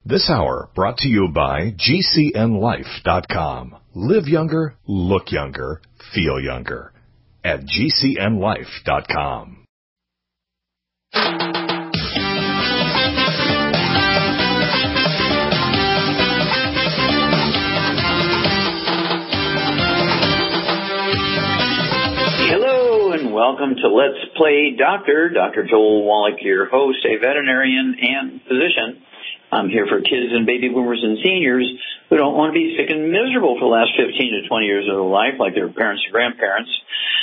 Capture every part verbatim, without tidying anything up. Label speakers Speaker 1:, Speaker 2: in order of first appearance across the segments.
Speaker 1: This hour brought to you by G C N life dot com. Live younger, look younger, feel younger at G C N life dot com.
Speaker 2: Hello and welcome to Let's Play Doctor. Doctor Joel Wallach, your host, a veterinarian and physician. I'm here for kids and baby boomers and seniors who don't want to be sick and miserable for the last fifteen to twenty years of their life like their parents and grandparents.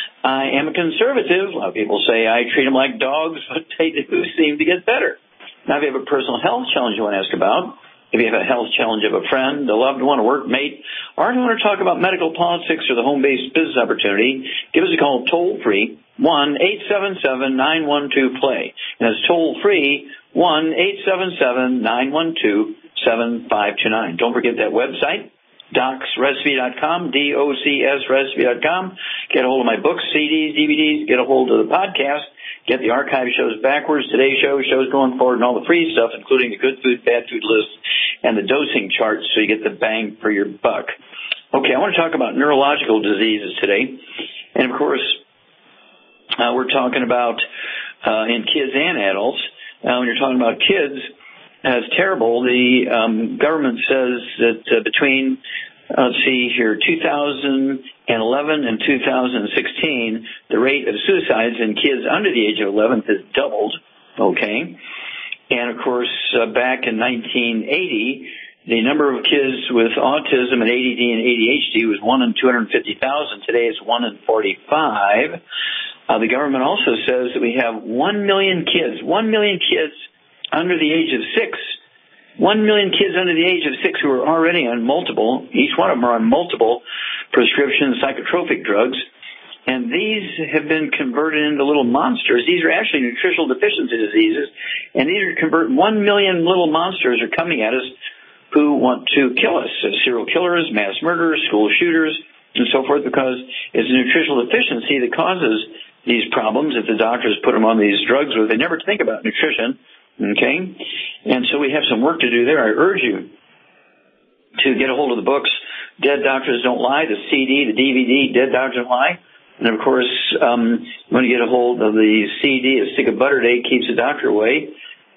Speaker 2: I am a conservative. A lot of people say I treat them like dogs, but they do seem to get better. Now, if you have a personal health challenge you want to ask about, if you have a health challenge of a friend, a loved one, a workmate, or you want to talk about medical politics or the home-based business opportunity, give us a call toll-free, one eight seven seven, nine one two, play. And it's toll-free, one eight seven seven, nine one two, seven five two nine. Don't forget that website, docs recipe dot com, D O C S recipe dot com. Get a hold of my books, C Ds, D V Ds, get a hold of the podcast, get the archive shows backwards, today's show, shows going forward, and all the free stuff, including the good food, bad food list, and the dosing charts so you get the bang for your buck. Okay, I want to talk about neurological diseases today. And, of course, uh, we're talking about uh, in kids and adults. Uh, when you're talking about kids, uh, it's terrible. The um, government says that uh, between, uh, let's see here, two thousand eleven and two thousand sixteen, the rate of suicides in kids under the age of eleven has doubled, okay? And, of course, uh, back in nineteen eighty, the number of kids with autism and A D D and A D H D was one in two hundred fifty thousand. Today it's one in forty-five. Uh, the government also says that we have one million kids, one million kids under the age of six, one million kids under the age of six who are already on multiple, each one of them are on multiple prescription psychotropic drugs. And these have been converted into little monsters. These are actually nutritional deficiency diseases. And these are converted, one million little monsters are coming at us who want to kill us. So serial killers, mass murderers, school shooters, and so forth, because it's a nutritional deficiency that causes these problems if the doctors put them on these drugs where they never think about nutrition, okay? And so we have some work to do there. I urge you to get a hold of the books, Dead Doctors Don't Lie, the C D, the D V D, Dead Doctors Don't Lie. And, of course, um, when you get a hold of the C D, A Stick of Butter Day Keeps the Doctor Away.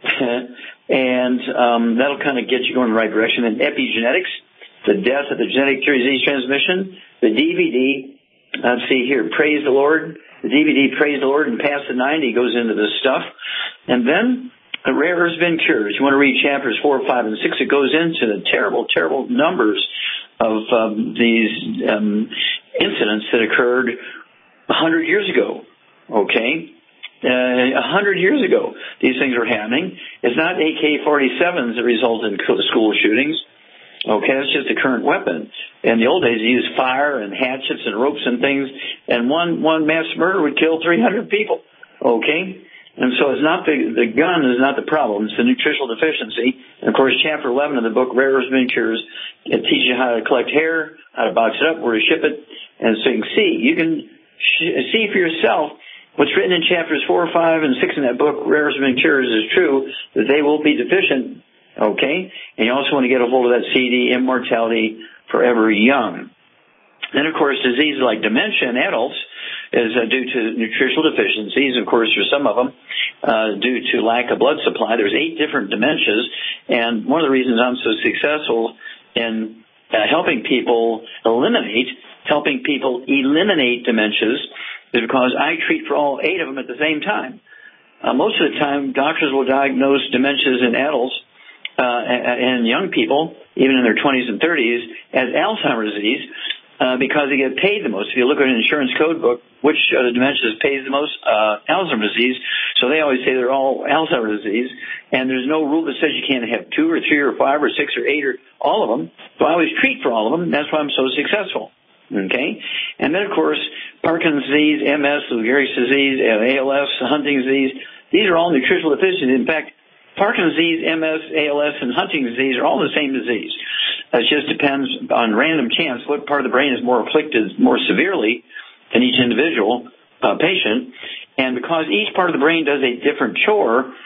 Speaker 2: and um, that'll kind of get you going in the right direction. And Epigenetics, the death of the genetic disease transmission. The D V D, let's see here, Praise the Lord. The D V D, Praise the Lord, and Past the ninety goes into this stuff. And then the Rare Earth's Been Cured. You want to read chapters four, five, and six. It goes into the terrible, terrible numbers of um, these um, incidents that occurred a hundred years ago, okay? Uh, a hundred years ago, these things were happening. It's not A K forty-sevens that result in school shootings. Okay, that's just a current weapon. In the old days, they used fire and hatchets and ropes and things, and one one mass murder would kill three hundred people. Okay? And so it's not the, the gun is not the problem. It's the nutritional deficiency. And, of course, Chapter eleven of the book, Rare Earth's Been Cured, it teaches you how to collect hair, how to box it up, where to ship it, and so you can see. You can sh- see for yourself what's written in Chapters four, five, and six in that book, Rare Earth's Been Cured, is true, that they will be deficient. Okay? And you also want to get a hold of that C D, Immortality Forever Young. Then, of course, diseases like dementia in adults is uh, due to nutritional deficiencies. Of course, for some of them, uh, due to lack of blood supply. There's eight different dementias, and one of the reasons I'm so successful in uh, helping people eliminate, helping people eliminate dementias is because I treat for all eight of them at the same time. Uh, most of the time, doctors will diagnose dementias in adults uh, and young people, even in their twenties and thirties, as Alzheimer's disease uh, because they get paid the most. If you look at an insurance code book, which of the dementias pays the most? Uh, Alzheimer's disease. So they always say they're all Alzheimer's disease, and there's no rule that says you can't have two or three or five or six or eight or all of them. So I always treat for all of them. That's why I'm so successful. Okay? And then, of course, Parkinson's disease, M S, Lou Gehrig's disease, A L S, Huntington's disease, these are all nutritional deficiencies. In fact, Parkinson's disease, M S, A L S, and Huntington's disease are all the same disease. It just depends on random chance what part of the brain is more afflicted more severely than each individual uh, patient. And because each part of the brain does a different chore,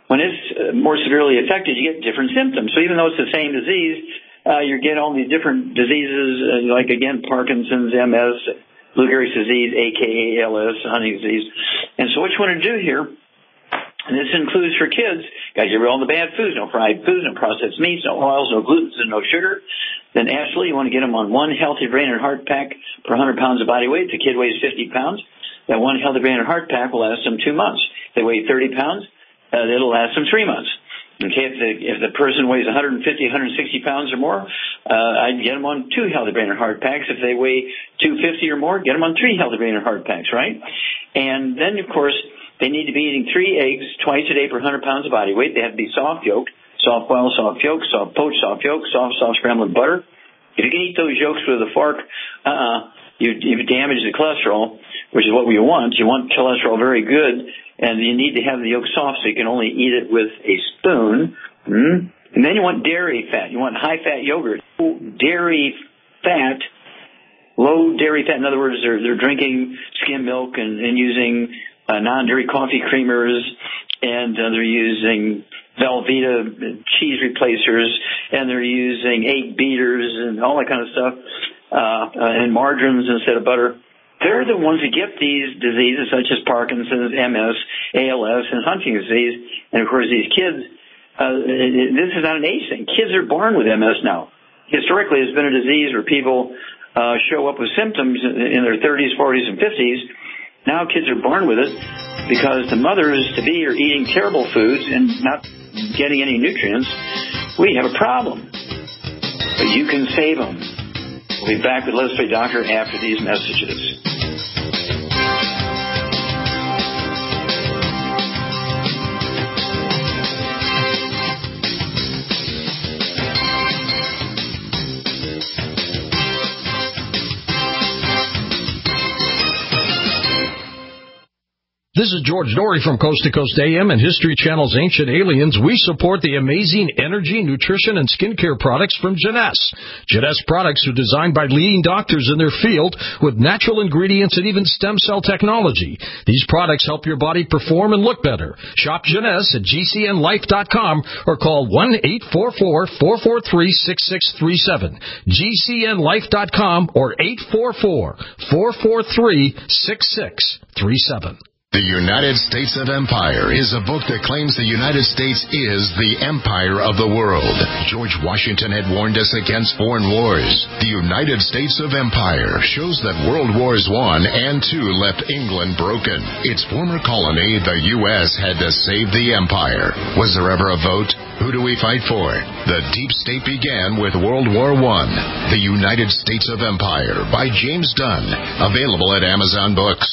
Speaker 2: when it's uh, more severely affected, you get different symptoms. So even though it's the same disease, uh, you're getting all these different diseases, uh, like, again, Parkinson's, M S, Lou Gehrig's disease, a k a. A L S, Huntington's disease. And so what you want to do here, and this includes for kids, guys, you have all the bad foods, no fried foods, no processed meats, no oils, no gluten, and no sugar. Then absolutely you want to get them on one healthy brain and heart pack per one hundred pounds of body weight. If the kid weighs fifty pounds, that one healthy brain and heart pack will last them two months. If they weigh thirty pounds, uh, it'll last them three months. Okay, if the, if the person weighs one hundred fifty, one hundred sixty pounds or more, uh, I'd get them on two healthy brain and heart packs. If they weigh two hundred fifty or more, get them on three healthy brain and heart packs, right? And then, of course, they need to be eating three eggs twice a day per one hundred pounds of body weight. They have to be soft yolk, soft boiled, soft yolk, soft poached, soft yolk, soft, soft scrambled butter. If you can eat those yolks with a fork, uh-uh, you, you damage the cholesterol, which is what we want. You want cholesterol very good, and you need to have the yolk soft so you can only eat it with a spoon. Mm-hmm. And then you want dairy fat. You want high-fat yogurt. Dairy fat, low dairy fat. In other words, they're, they're drinking skim milk and, and using uh, non-dairy coffee creamers, and uh, they're using Velveeta cheese replacers, and they're using egg beaters and all that kind of stuff, uh, uh, and margarines instead of butter. They're the ones that get these diseases such as Parkinson's, M S, A L S, and Huntington's disease. And, of course, these kids, uh, this is not an age thing. Kids are born with M S now. Historically, it's been a disease where people uh, show up with symptoms in their thirties, forties, and fifties. Now kids are born with it because the mothers-to-be are eating terrible foods and not getting any nutrients. We have a problem. But you can save them. We'll be back with Let's Play Doctor after these messages.
Speaker 3: This is George Dory from Coast to Coast A M and History Channel's Ancient Aliens. We support the amazing energy, nutrition, and skincare products from Jeunesse. Jeunesse products are designed by leading doctors in their field with natural ingredients and even stem cell technology. These products help your body perform and look better. Shop Jeunesse at G C N life dot com or call one eight four four, four four three, six six three seven. G C N life dot com or eight four four, four four three, six six three seven.
Speaker 1: The United States of Empire is a book that claims the United States is the empire of the world. George Washington had warned us against foreign wars. The United States of Empire shows that World Wars One and Two left England broken. Its former colony, the U S, had to save the empire. Was there ever a vote? Who do we fight for? The deep state began with World War One. The United States of Empire by James Dunn. Available at Amazon Books.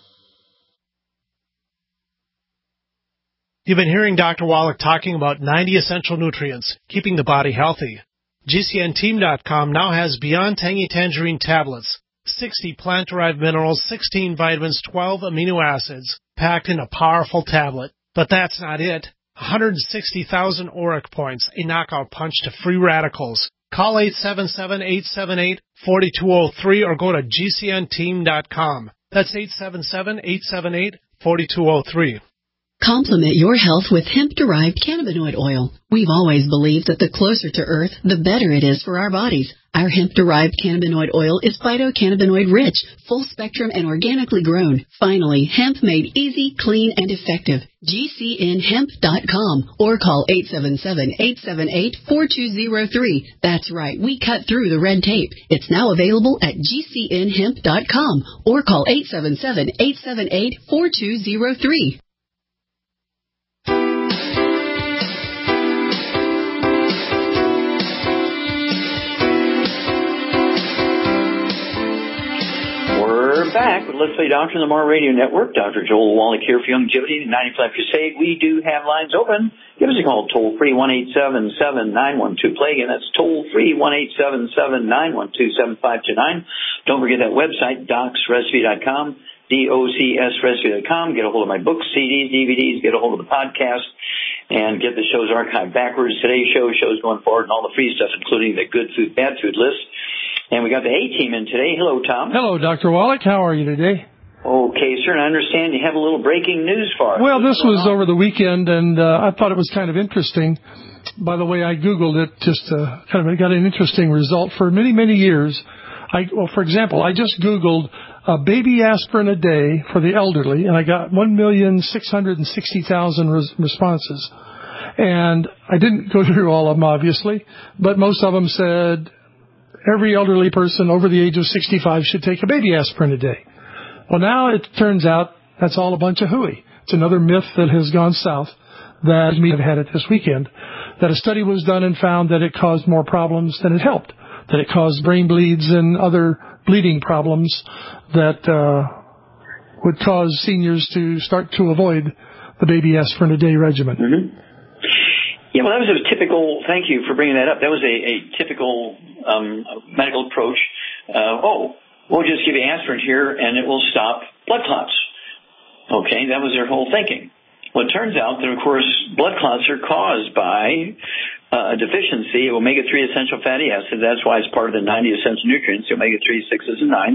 Speaker 4: You've been hearing Doctor Wallach talking about ninety essential nutrients, keeping the body healthy. G C N team dot com now has Beyond Tangy Tangerine tablets, sixty plant-derived minerals, sixteen vitamins, twelve amino acids, packed in a powerful tablet. But that's not it. one hundred sixty thousand auric points, a knockout punch to free radicals. Call eight seven seven, eight seven eight, four two zero three or go to G C N team dot com. That's eight seven seven, eight seven eight, four two zero three.
Speaker 5: Complement your health with hemp-derived cannabinoid oil. We've always believed that the closer to Earth, the better it is for our bodies. Our hemp-derived cannabinoid oil is phytocannabinoid-rich, full-spectrum, and organically grown. Finally, hemp made easy, clean, and effective. G C N hemp dot com or call eight seven seven, eight seven eight, four two zero three. That's right, we cut through the red tape. It's now available at G C N hemp dot com or call eight seven seven, eight seven eight, four two zero three.
Speaker 2: We're back with Let's Play Doctor on the Mar Radio Network. Doctor Joel Wallach here for Longevity and ninety-five Crusade. We do have lines open. Give us a call, toll free, one eight seven seven, nine one two, play. Again, that's toll free, one eight seven seven, nine one two, seven five two nine. Don't forget that website, docs recipe dot com, D O C S recipe dot com. Get a hold of my books, C Ds, D V Ds, get a hold of the podcast, and get the shows archived backwards. Today's show, shows going forward, and all the free stuff, including the good food, bad food list. And we got the A-team in today. Hello, Tom.
Speaker 6: Hello, Doctor Wallach. How are you today?
Speaker 2: Okay, sir, and I understand you have a little breaking news for us.
Speaker 6: Well,
Speaker 2: What's
Speaker 6: this was
Speaker 2: on?
Speaker 6: over the weekend, and uh, I thought it was kind of interesting. By the way, I Googled it, just uh, kind of got an interesting result. For many, many years, I, well, for example, I just Googled uh, baby aspirin a day for the elderly, and I got one million six hundred sixty thousand res- responses. And I didn't go through all of them, obviously, but most of them said every elderly person over the age of sixty-five should take a baby aspirin a day. Well, now it turns out that's all a bunch of hooey. It's another myth that has gone south that we have had it this weekend, that a study was done and found that it caused more problems than it helped, that it caused brain bleeds and other bleeding problems that uh, would cause seniors to start to avoid the baby aspirin a day regimen.
Speaker 2: Mm-hmm. Yeah, well, that was a typical, thank you for bringing that up. That was a, a typical um, medical approach. Uh, oh, we'll just give you aspirin here and it will stop blood clots. Okay, that was their whole thinking. Well, it turns out that, of course, blood clots are caused by uh, a deficiency of omega three essential fatty acids. That's why it's part of the ninety essential nutrients, the omega three, sixes, and nines.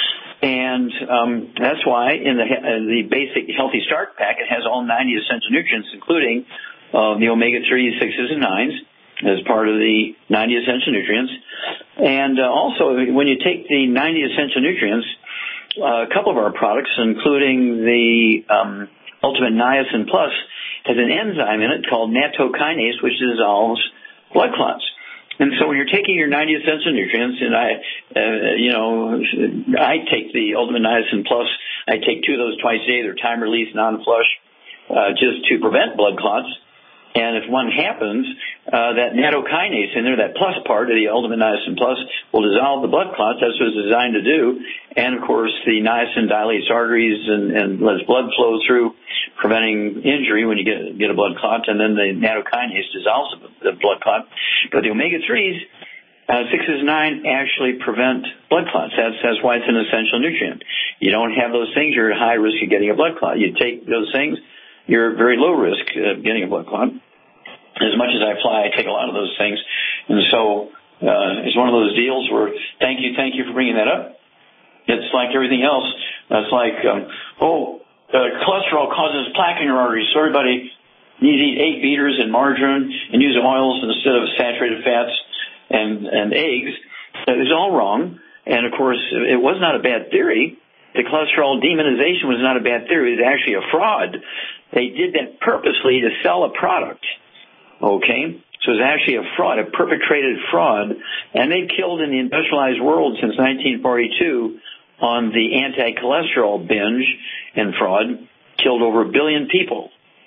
Speaker 2: And um, that's why in the, uh, the basic Healthy Start pack, it has all ninety essential nutrients, including uh, the omega three, sixes, and nines as part of the ninety essential nutrients. And uh, also, when you take the ninety essential nutrients, uh, a couple of our products, including the um, Ultimate Niacin Plus, has an enzyme in it called nattokinase, which dissolves blood clots. And so when you're taking your ninety essential nutrients, and I, uh, you know, I take the Ultimate Niacin Plus, I take two of those twice a day. They're time-release, non-flush, uh, just to prevent blood clots. And if one happens, uh, that nattokinase in there, that plus part of the Ultimate Niacin Plus, will dissolve the blood clots. That's what it's designed to do. And, of course, the niacin dilates arteries and, and lets blood flow through, preventing injury when you get, get a blood clot. And then the nattokinase dissolves the blood clot. But the omega threes, uh, sixes, nine actually prevent blood clots. That's, that's why it's an essential nutrient. You don't have those things, you're at high risk of getting a blood clot. You take those things, you're at very low risk of getting a blood clot. As much as I fly, I take a lot of those things. And so uh, it's one of those deals where thank you, thank you for bringing that up. It's like everything else. It's like, um, oh, uh, cholesterol causes plaque in your arteries, so everybody needs to eat egg beaters and margarine and use oils instead of saturated fats and, and eggs. That is all wrong. And, of course, it was not a bad theory. The cholesterol demonization was not a bad theory. It was actually a fraud. They did that purposely to sell a product. Okay? So it was actually a fraud, a perpetrated fraud. And they've killed in the industrialized world since nineteen forty-two on the anti-cholesterol binge and fraud, killed over a billion people.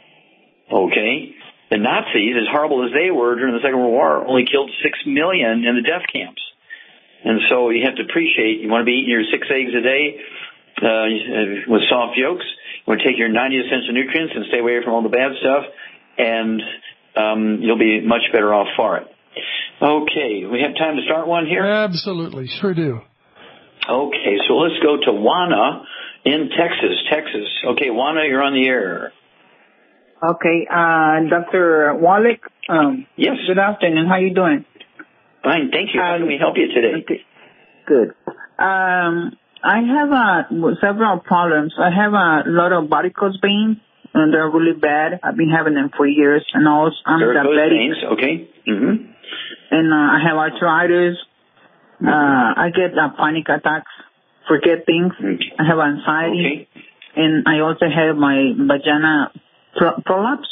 Speaker 2: Okay? The Nazis, as horrible as they were during the Second World War, only killed six million in the death camps. And so you have to appreciate, you want to be eating your six eggs a day uh, with soft yolks. You want to take your ninety essential nutrients and stay away from all the bad stuff, and um, you'll be much better off for it. Okay, we have time to start one here?
Speaker 6: Absolutely, sure do.
Speaker 2: Okay, so let's go to Juana in Texas, Texas. Okay, Juana, you're on the air.
Speaker 7: Okay, uh, Doctor Wallach. Um,
Speaker 2: yes.
Speaker 7: Good afternoon. How you doing?
Speaker 2: Fine, thank you. How
Speaker 7: um,
Speaker 2: can we help you today?
Speaker 7: Okay, good. Um, I have uh, several problems. I have a lot of varicose veins, and they're really bad. I've been having them for years, and also I'm
Speaker 2: varicose
Speaker 7: diabetic.
Speaker 2: Veins, okay. Mm-hmm.
Speaker 7: And uh, I have arthritis. Uh, I get uh, panic attacks, forget things.
Speaker 2: Okay.
Speaker 7: I have anxiety,
Speaker 2: okay.
Speaker 7: and I also have my vagina pro- prolapse.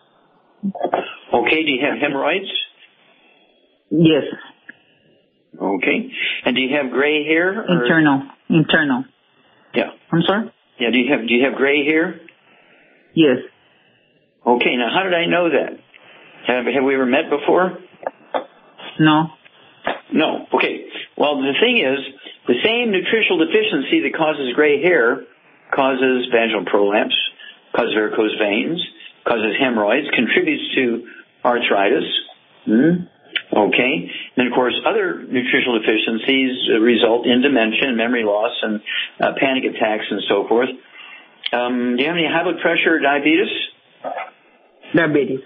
Speaker 2: Okay. Do you have hemorrhoids?
Speaker 7: Yes.
Speaker 2: Okay. And do you have gray hair? Or?
Speaker 7: Internal. Internal.
Speaker 2: Yeah.
Speaker 7: I'm sorry?
Speaker 2: Yeah. Do you have Do you have gray hair?
Speaker 7: Yes.
Speaker 2: Okay. Now, how did I know that? Have Have we ever met before?
Speaker 7: No.
Speaker 2: No. Okay. Well, the thing is, the same nutritional deficiency that causes gray hair causes vaginal prolapse, causes varicose veins, causes hemorrhoids, contributes to arthritis. Hmm? Okay. And, of course, other nutritional deficiencies result in dementia and memory loss and uh, panic attacks and so forth. Um, do you have any high blood pressure or diabetes?
Speaker 7: Diabetes.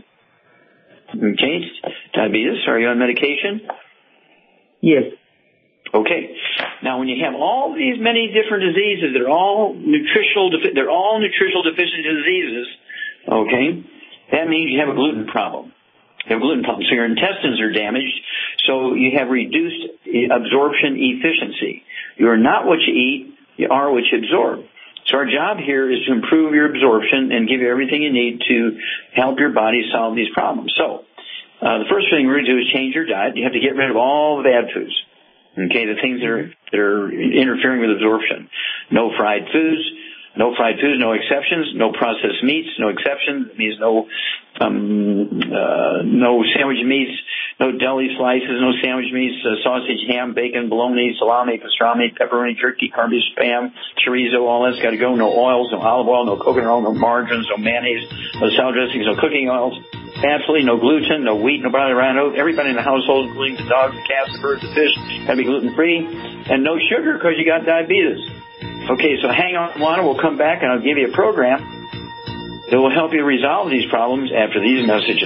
Speaker 2: Okay. Diabetes. Are you on medication?
Speaker 7: Yes.
Speaker 2: Okay. Now, when you have all these many different diseases, they're all nutritional, defi- they're all nutritional deficiency diseases, okay, that means you have a gluten problem. You have a gluten problem. So your intestines are damaged, so you have reduced absorption efficiency. You are not what you eat, you are what you absorb. So our job here is to improve your absorption and give you everything you need to help your body solve these problems. So uh, the first thing we're going to do is change your diet. You have to get rid of all the bad foods, okay, the things that are, that are interfering with absorption. No fried foods. No fried foods, no exceptions. No processed meats, no exceptions. It means no um, uh, no sandwich meats, no deli slices, no sandwich meats, uh, sausage, ham, bacon, bologna, salami, pastrami, pepperoni, turkey, Parmesan, spam, chorizo, all that's got to go. No oils, no olive oil, no coconut oil, no margarines, no mayonnaise, no salad dressings, no cooking oils. Absolutely no gluten, no wheat, no barley, rye, no. Everybody in the household, including the dogs, the cats, the birds, the fish, got to be gluten-free. And no sugar because you got diabetes. Okay, so hang on, Juana. We'll come back and I'll give you a program that will help you resolve these problems after these messages.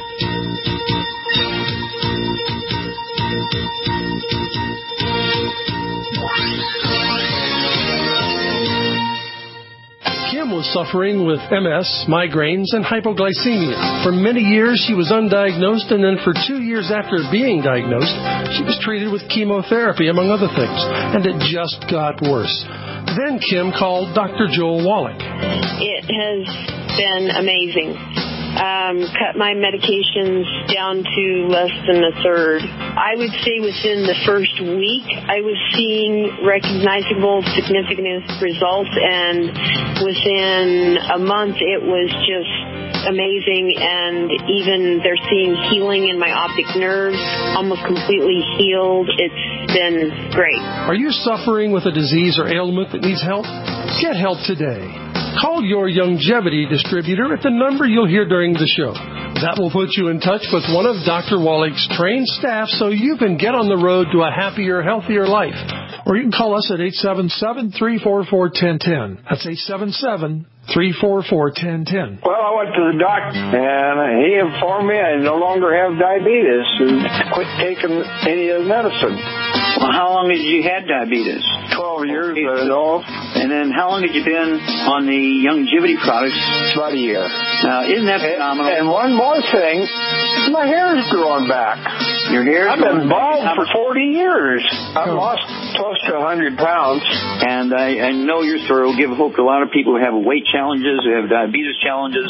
Speaker 6: Kim was suffering with M S, migraines, and hypoglycemia. For many years, she was undiagnosed, and then for two years after being diagnosed, she was treated with chemotherapy, among other things, and it just got worse. Then Kim called Doctor Joel Wallach.
Speaker 8: It has been amazing. Um, cut my medications down to less than a third. I would say within the first week, I was seeing recognizable, significant results, and within a month, it was just amazing, and even they're seeing healing in my optic nerves, almost completely healed. It's been great.
Speaker 6: Are you suffering with a disease or ailment that needs help? Get help today. Call your Youngevity distributor at the number you'll hear during the show. That will put you in touch with one of Doctor Wallach's trained staff so you can get on the road to a happier, healthier life. Or you can call us at eight seven seven, three four four, one zero one zero. That's eight seven seven, three four four, one zero one zero.
Speaker 9: Well, I went to the doctor, and he informed me I no longer have diabetes and quit taking any of the medicine.
Speaker 2: Well, how long had you had diabetes?
Speaker 9: Twelve years, I know.
Speaker 2: And then how long had you been on the Youngevity products?
Speaker 9: About a year.
Speaker 2: Now, isn't that phenomenal?
Speaker 9: And, and one more thing, my hair's growing back.
Speaker 2: Your hair's
Speaker 9: I've been bald for forty years. I've
Speaker 2: oh.
Speaker 9: lost close to one hundred pounds.
Speaker 2: And I, I know your story will give hope to a lot of people who have weight challenges, who have diabetes challenges.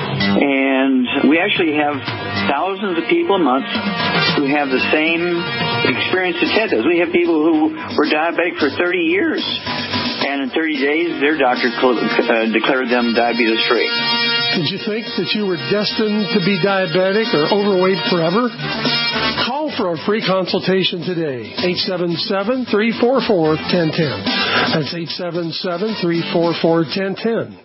Speaker 2: And we actually have thousands of people a month who have the same experience as Ted does. We have people who were diabetic for thirty years, and in thirty days, their doctor uh, declared them diabetes-free.
Speaker 6: Did you think that you were destined to be diabetic or overweight forever? Call for a free consultation today. eight seven seven, three four four, one zero one zero. That's eight seven seven, three four four, one zero one zero.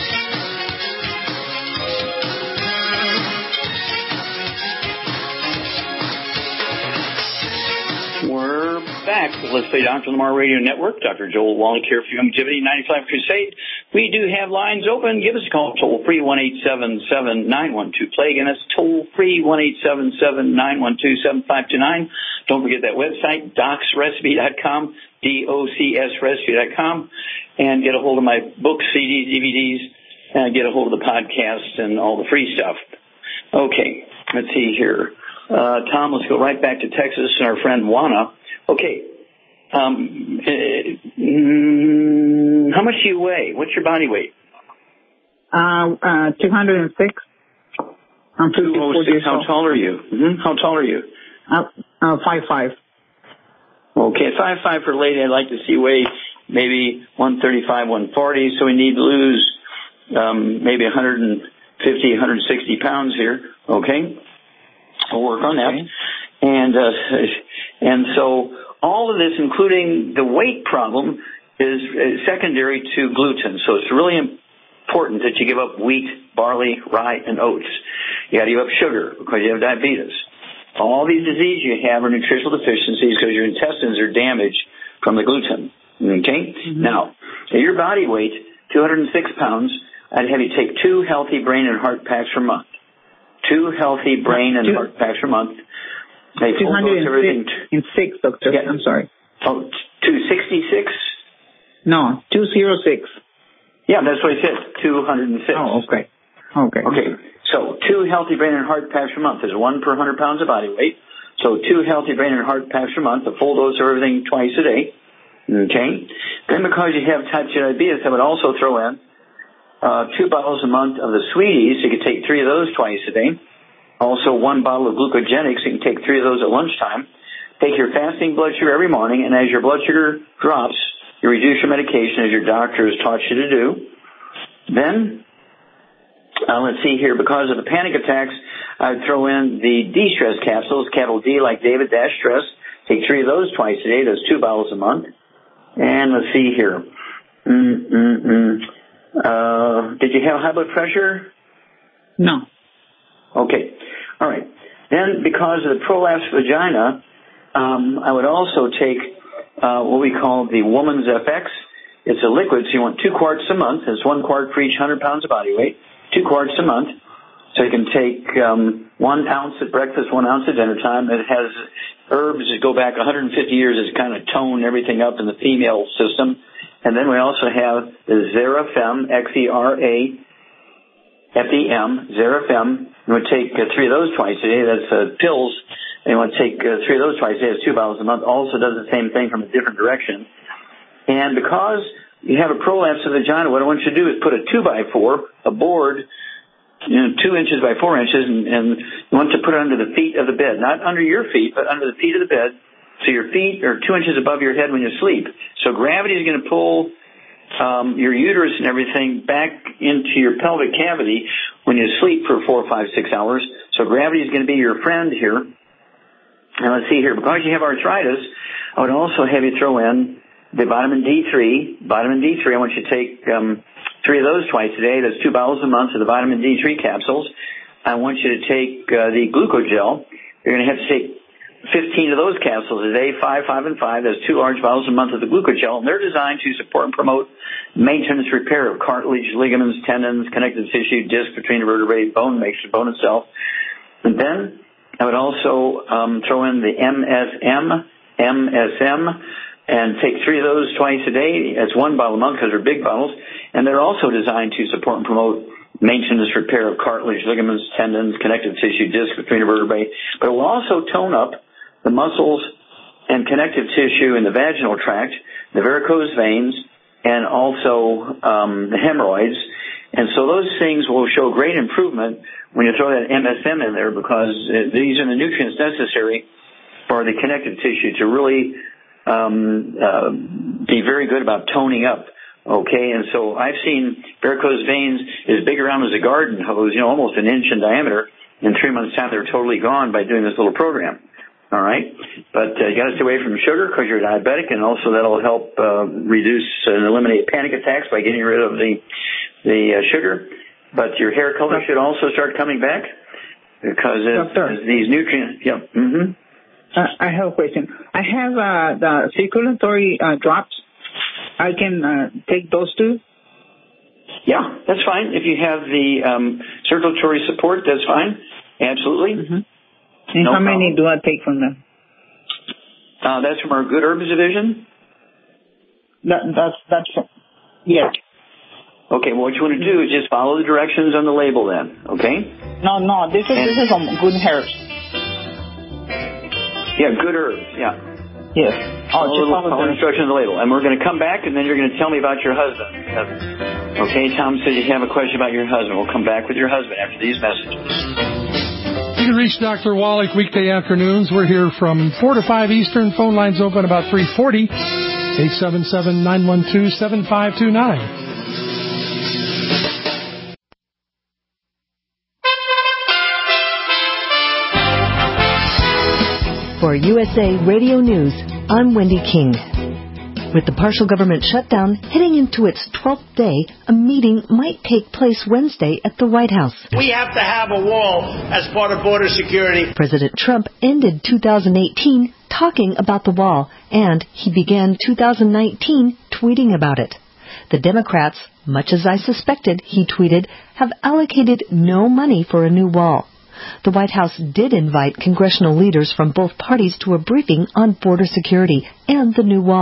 Speaker 2: Back. Let's Play Doctor Lamar Radio Network. Doctor Joel Wallach here for Youngevity ninety-five Crusade. We do have lines open. Give us a call toll free one eight seven seven, nine one two, play. Again, that's toll free one eight seven seven, nine one two, seven five two nine. Don't forget that website, docs recipe dot com, D O C S recipe dot com, and get a hold of my books, C Ds, D V Ds, and get a hold of the podcast and all the free stuff. Okay, let's see here. Uh, Tom, let's go right back to Texas and our friend Juana. Okay. Um, uh, mm, how much do you weigh? What's your body weight?
Speaker 7: Uh, uh, two hundred six. I'm fifty-four years
Speaker 2: How
Speaker 7: old.
Speaker 2: tall are you? Mm-hmm. How tall are you?
Speaker 7: Uh, uh, five five.
Speaker 2: Okay, five five for a lady. I'd like to see weigh maybe one thirty-five, one forty. So we need to lose um, maybe one fifty, one sixty pounds here. Okay, we'll work on that.
Speaker 7: Okay.
Speaker 2: And uh, and so all of this, including the weight problem, is secondary to gluten. So it's really important that you give up wheat, barley, rye, and oats. You got to give up sugar because you have diabetes. All these diseases you have are nutritional deficiencies because your intestines are damaged from the gluten. Okay? Mm-hmm. Now, at your body weight, two hundred six pounds, I'd have you take two healthy brain and heart packs per month. Two healthy brain and heart packs per month. They
Speaker 7: two hundred six, doctor.
Speaker 2: Yeah.
Speaker 7: I'm sorry.
Speaker 2: Oh, two sixty-six?
Speaker 7: No, two oh six.
Speaker 2: Yeah, that's what I said, two oh six.
Speaker 7: Oh, okay. Okay.
Speaker 2: Okay, so two healthy brain and heart PAPs per month is one per one hundred pounds of body weight. So two healthy brain and heart PAPs per month, a full dose of everything twice a day. Okay? Then because you have type two diabetes, I would also throw in uh, two bottles a month of the Sweeties. You could take three of those twice a day. Also one bottle of glucogenics. You can take three of those at lunchtime. Take your fasting blood sugar every morning, and as your blood sugar drops, you reduce your medication as your doctor has taught you to do. Then, uh, let's see here, because of the panic attacks, I'd throw in the D-stress capsules, capital D like David, dash stress. Take three of those twice a day. That's two bottles a month. And let's see here. Mm-mm-mm. Uh, did you have high blood pressure?
Speaker 7: No.
Speaker 2: Okay. All right. Then, because of the prolapsed vagina, um, I would also take uh, what we call the Woman's F X. It's a liquid, so you want two quarts a month. It's one quart for each one hundred pounds of body weight. Two quarts a month. So you can take um, one ounce at breakfast, one ounce at dinner time. It has herbs that go back one hundred fifty years. It's kind of tone everything up in the female system. And then we also have the Xerafem, X E R A F E M, Xerafem. You would take uh, three of those twice a day. That's uh, pills. And you want to take uh, three of those twice a day. It's two bottles a month. Also does the same thing from a different direction. And because you have a prolapse of the vagina, what I want you to do is put a two by four, a board, you know, two inches by four inches, and, and you want to put it under the feet of the bed. Not under your feet, but under the feet of the bed. So your feet are two inches above your head when you sleep. So gravity is going to pull um, your uterus and everything back into your pelvic cavity when you sleep for four, five, six hours. So gravity is going to be your friend here. And let's see here. Because you have arthritis, I would also have you throw in the vitamin D three. Vitamin D three, I want you to take um, three of those twice a day. That's two bottles a month of the vitamin D three capsules. I want you to take uh, the glucogel. You're going to have to take fifteen of those capsules a day, five, five, and five. That's two large bottles a month of the glucogel. And they're designed to support and promote maintenance repair of cartilage, ligaments, tendons, connective tissue, disc between the vertebrae, bone mixture, bone itself. And then I would also um, throw in the M S M, M S M, and take three of those twice a day. That's one bottle a month because they're big bottles. And they're also designed to support and promote maintenance repair of cartilage, ligaments, tendons, connective tissue, disc between the vertebrae. But it will also tone up the muscles and connective tissue in the vaginal tract, the varicose veins, and also um, the hemorrhoids. And so those things will show great improvement when you throw that M S M in there, because these are the nutrients necessary for the connective tissue to really um, uh, be very good about toning up. Okay, and so I've seen varicose veins as big around as a garden hose, you know, almost an inch in diameter. In three months' time, they're totally gone by doing this little program. All right, but uh, you got to stay away from sugar because you're diabetic, and also that'll help uh, reduce and eliminate panic attacks by getting rid of the the uh, sugar. But your hair color should also start coming back because it, as these nutrients. Yeah. Mm-hmm.
Speaker 7: Uh, I have a question. I have uh, the circulatory uh, drops. I can uh, take those too?
Speaker 2: Yeah, that's fine. If you have the um, circulatory support, that's fine. Absolutely.
Speaker 7: Mm-hmm. And no how problem. Many do I take from them?
Speaker 2: Uh, that's from our Good Herbs division?
Speaker 7: That, that's, that's, yeah.
Speaker 2: Okay, well, what you want to do is just follow the directions on the label then, okay?
Speaker 7: No, no, this is, and, this is on Good Herbs.
Speaker 2: Yeah, Good Herbs, yeah.
Speaker 7: Yes.
Speaker 2: Oh, just follow the instructions on the label. And we're going to come back, and then you're going to tell me about your husband. Okay, Tom says you have a question about your husband. We'll come back with your husband after these messages.
Speaker 6: You can reach Doctor Wallach weekday afternoons. We're here from four to five Eastern. Phone lines open about three forty. eight seven seven, nine one two, seven five two nine.
Speaker 10: For U S A Radio News, I'm Wendy King. With the partial government shutdown heading into its twelfth day, a meeting might take place Wednesday at the White House.
Speaker 11: We have to have a wall as part of border security.
Speaker 10: President Trump ended two thousand eighteen talking about the wall, and he began two thousand nineteen tweeting about it. The Democrats, much as I suspected, he tweeted, have allocated no money for a new wall. The White House did invite congressional leaders from both parties to a briefing on border security and the new wall,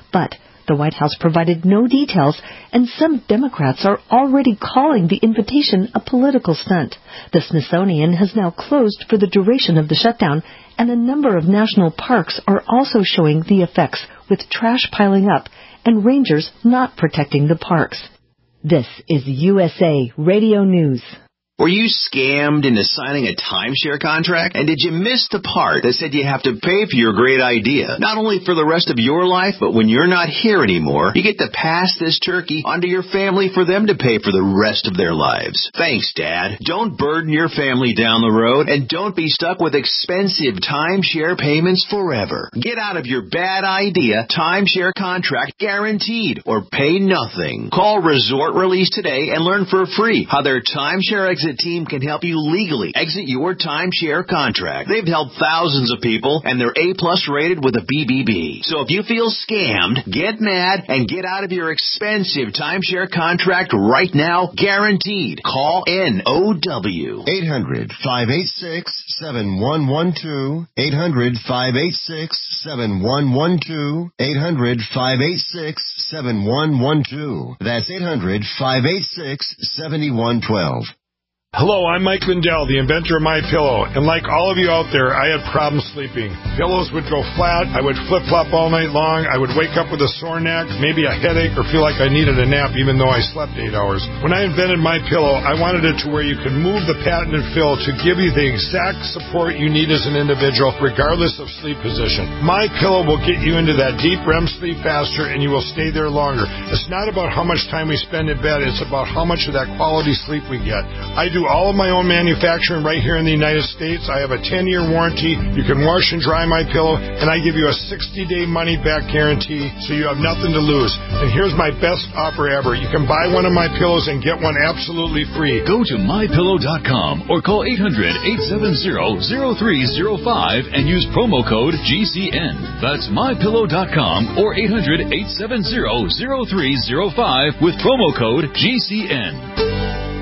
Speaker 10: But the White House provided no details, and some Democrats are already calling the invitation a political stunt. The Smithsonian has now closed for the duration of the shutdown, and a number of national parks are also showing the effects, with trash piling up and rangers not protecting the parks. This is U S A Radio News.
Speaker 12: Were you scammed into signing a timeshare contract? And did you miss the part that said you have to pay for your great idea? Not only for the rest of your life, but when you're not here anymore, you get to pass this turkey onto your family for them to pay for the rest of their lives. Thanks, Dad. Don't burden your family down the road, and don't be stuck with expensive timeshare payments forever. Get out of your bad idea timeshare contract guaranteed, or pay nothing. Call Resort Release today and learn for free how their timeshare exit team can help you legally exit your timeshare contract. They've helped thousands of people, and they're A-plus rated with a B B B. So if you feel scammed, get mad and get out of your expensive timeshare contract right now, guaranteed. Call N O W.
Speaker 13: eight hundred, five eight six, seven one one two. eight hundred, five eight six, seven one one two. eight hundred, five eight six, seven one one two. That's eight hundred, five eight six, seven one one two.
Speaker 14: Hello, I'm Mike Lindell, the inventor of MyPillow, and like all of you out there, I had problems sleeping. Pillows would go flat, I would flip-flop all night long, I would wake up with a sore neck, maybe a headache, or feel like I needed a nap even though I slept eight hours. When I invented MyPillow, I wanted it to where you could move the patented fill to give you the exact support you need as an individual, regardless of sleep position. MyPillow will get you into that deep R E M sleep faster, and you will stay there longer. It's not about how much time we spend in bed, it's about how much of that quality sleep we get. I do all of my own manufacturing right here in the United States. I have a ten-year warranty. You can wash and dry my pillow, and I give you a sixty-day money-back guarantee, so you have nothing to lose. And here's my best offer ever. You can buy one of my pillows and get one absolutely free.
Speaker 15: Go to my pillow dot com or call eight hundred, eight seven zero, zero three zero five and use promo code G C N. That's my pillow dot com or eight hundred, eight seven zero, zero three zero five with promo code G C N.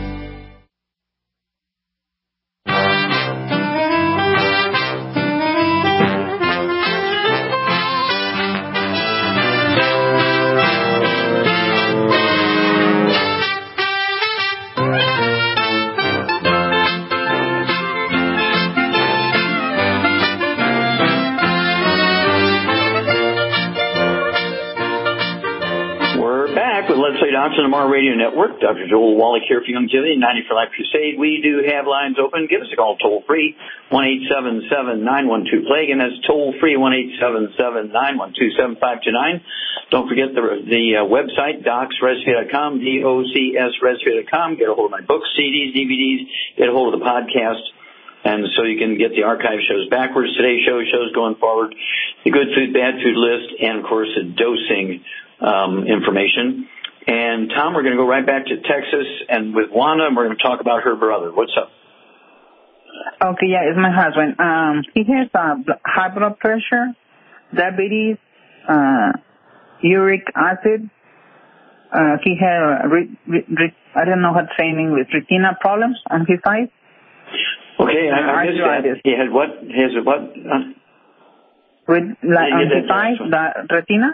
Speaker 2: On our radio network, Doctor Joel Wallach here for Youngevity and ninety for Life Crusade. We do have lines open. Give us a call toll free, one eight seven seven, nine one two, plague, and that's toll free, one eight seven seven, nine one two, seven five two nine. Don't forget the the uh, website, docs rescue dot com, D O C S rescue dot com. Get a hold of my books, C Ds, D V Ds. Get a hold of the podcast. And so you can get the archive shows backwards, today's show, shows going forward, the good food, bad food list, and, of course, the dosing um, information. And, Tom, we're going to go right back to Texas, and with Wanda, and we're going to talk about her brother. What's up?
Speaker 7: Okay, yeah, it's my husband. Um, he has uh, high blood pressure, diabetes, uh, uric acid. Uh, he had, uh, re- re- re- I don't know how to say in English, retina problems on his eyes.
Speaker 2: Okay, I, I missed that. He had what? He has what? Uh,
Speaker 7: Re- like on his eyes, the retina.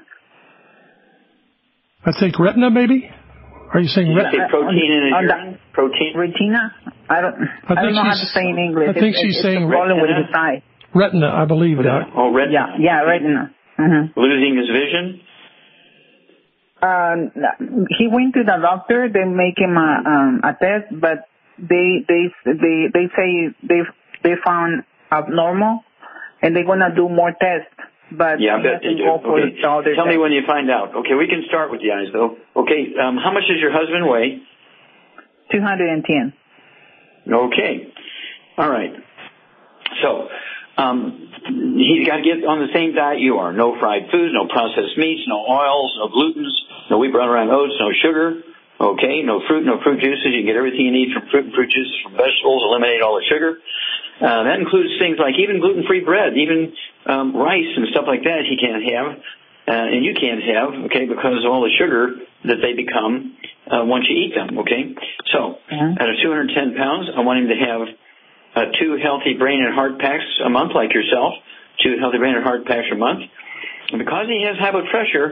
Speaker 6: I think retina, maybe? Are you saying retina?
Speaker 2: Protein in his urine? Protein?
Speaker 7: Retina? I don't, I I don't know how to say in English.
Speaker 6: I think
Speaker 7: it's,
Speaker 6: she's
Speaker 7: it's
Speaker 6: saying
Speaker 7: a problem
Speaker 6: retina.
Speaker 7: with his eye.
Speaker 6: Retina, I believe that.
Speaker 2: Oh, retina.
Speaker 7: Yeah, yeah, retina. Mm-hmm.
Speaker 2: Losing his vision?
Speaker 7: Um, he went to the doctor. They make him a, um, a test, but they they they they say they they found abnormal, and they're gonna do more tests. But
Speaker 2: yeah, I bet they do. Okay. Tell
Speaker 7: tests.
Speaker 2: me when you find out. Okay, we can start with the eyes, though. Okay, um, how much does your husband weigh?
Speaker 7: two hundred ten.
Speaker 2: Okay. All right. So, um, he's got to get on the same diet you are. No fried foods, no processed meats, no oils, no glutens, no wheat bran around oats, no sugar. Okay, no fruit, no fruit juices. You can get everything you need from fruit and fruit juices, from vegetables. Eliminate all the sugar. Uh, that includes things like even gluten-free bread, even um, rice and stuff like that he can't have, uh, and you can't have, okay, because of all the sugar that they become uh, once you eat them, okay? So, mm-hmm. Out of two hundred ten pounds, I want him to have uh, two healthy brain and heart packs a month like yourself, two healthy brain and heart packs a month. And because he has high blood pressure,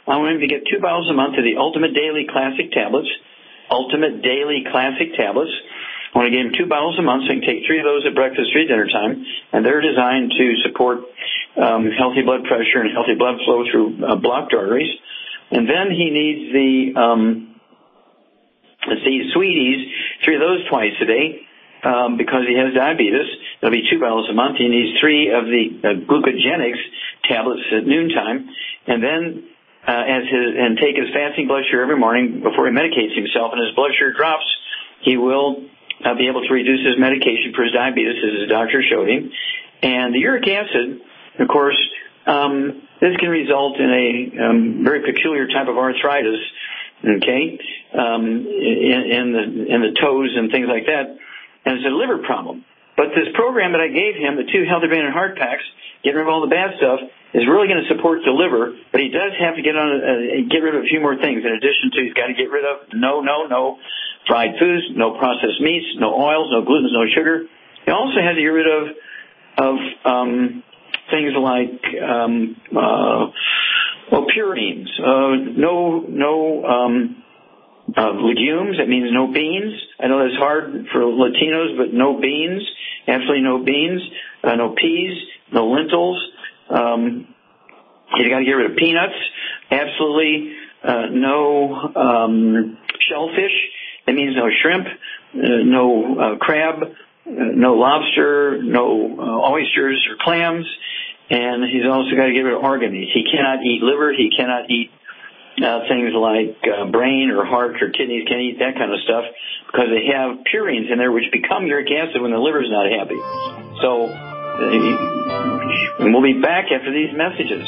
Speaker 2: I want him to get two bottles a month of the Ultimate Daily Classic Tablets. Ultimate Daily Classic Tablets. I want to give him two bottles a month so he can take three of those at breakfast, three at dinner time. And they're designed to support um, healthy blood pressure and healthy blood flow through uh, blocked arteries. And then he needs the, um, let's see, Sweeties, three of those twice a day. Um, because he has diabetes, there'll be two bottles a month. He needs three of the uh, glucogenics tablets at noontime, and then uh, as his and take his fasting blood sugar every morning before he medicates himself. And his blood sugar drops, he will uh, be able to reduce his medication for his diabetes, as his doctor showed him. And the uric acid, of course, um, this can result in a um, very peculiar type of arthritis. Okay, um, in, in the in the toes and things like that. And it's a liver problem. But this program that I gave him, the two Healthy Brain and Heart Packs, getting rid of all the bad stuff, is really going to support the liver. But he does have to get on, a, get rid of a few more things. In addition to, he's got to get rid of no, no, no fried foods, no processed meats, no oils, no gluten, no sugar. He also has to get rid of of um, things like um, uh, well, purines, uh, no, no. Um, Uh, legumes, that means no beans. I know that's hard for Latinos, but no beans, absolutely no beans, uh, no peas, no lentils. Um, you got to get rid of peanuts, absolutely uh, no um, shellfish. That means no shrimp, uh, no uh, crab, uh, no lobster, no uh, oysters or clams. And he's also got to get rid of organ meat. He cannot eat liver. He cannot eat Uh, things like uh, brain or heart or kidneys, can't eat that kind of stuff because they have purines in there which become uric acid when the liver's not happy. So uh, we'll be back after these messages.